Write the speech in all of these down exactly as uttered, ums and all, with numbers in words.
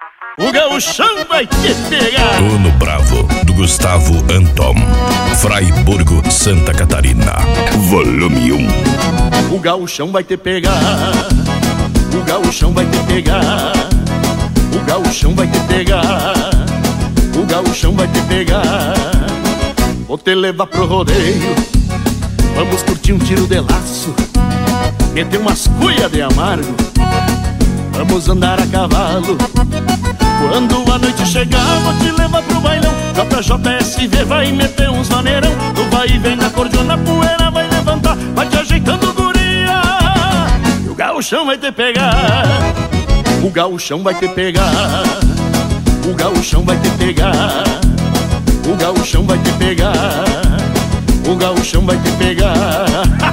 o gauchão vai te pegar. Ano Bravo, do Gustavo Anton, Fraiburgo, Santa Catarina. Volume um. O gauchão vai te pegar, o gauchão vai te pegar, o gauchão vai te pegar, o gauchão vai te pegar. Vou te levar pro rodeio, vamos curtir um tiro de laço, meter umas cuias de amargo, vamos andar a cavalo. Quando a noite chegar, vou te levar pro bailão. J J S V vai meter uns maneirão. Tu vai e vem na cordiona, a poeira vai levantar, vai te ajeitando, guria. E o gauchão vai te pegar, o gauchão vai te pegar, o gauchão vai te pegar, o gauchão vai te pegar, o gauchão vai te pegar.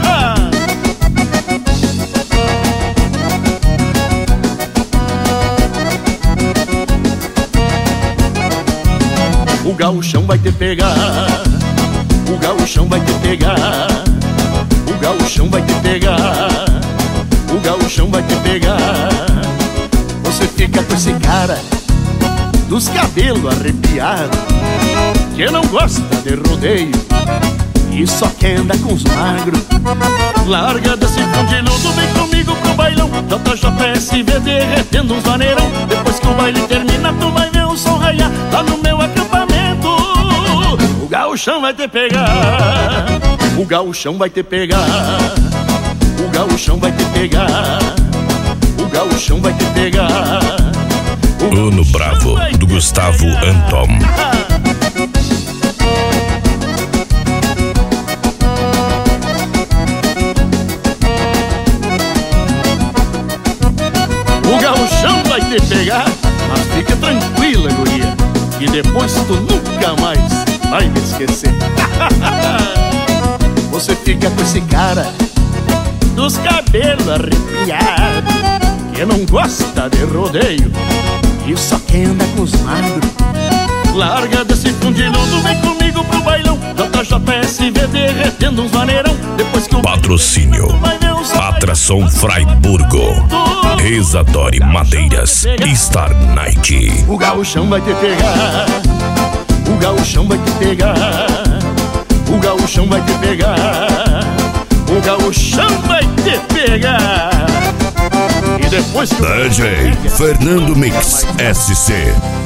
O gauchão vai te pegar, o gauchão vai te pegar, o gauchão vai te pegar, o gauchão vai te pegar. Você fica com esse cara dos cabelos arrepiados, que não gosta de rodeio e só quer andar com os magros. Larga desse fundiludo, vem comigo pro bailão. J J S V derretendo uns maneirão. Depois que o baile termina, tu vai ver o sol raiar lá no meu acampamento. O gauchão vai te pegar, o gauchão vai te pegar, o gauchão vai te pegar, o gauchão vai te pegar. Ano Bravo, do Gustavo Anton. O gauchão vai te pegar, mas fica tranquila, guria, e depois tu nunca mais vai me esquecer. Você fica com esse cara dos cabelos arrepiados, que não gosta de rodeio e só quer andar com os magros. Larga desse fundiludo, vem comigo pro bailão. J J S V derretendo uns maneirão. Depois que o patrocínio Atração Fraiburgo, Isadore Madeiras, Star Night. O gauchão vai te pegar, o gauchão vai te pegar, o gauchão vai te pegar, o gauchão vai te pegar. E depois que D J Fernando Mix S C.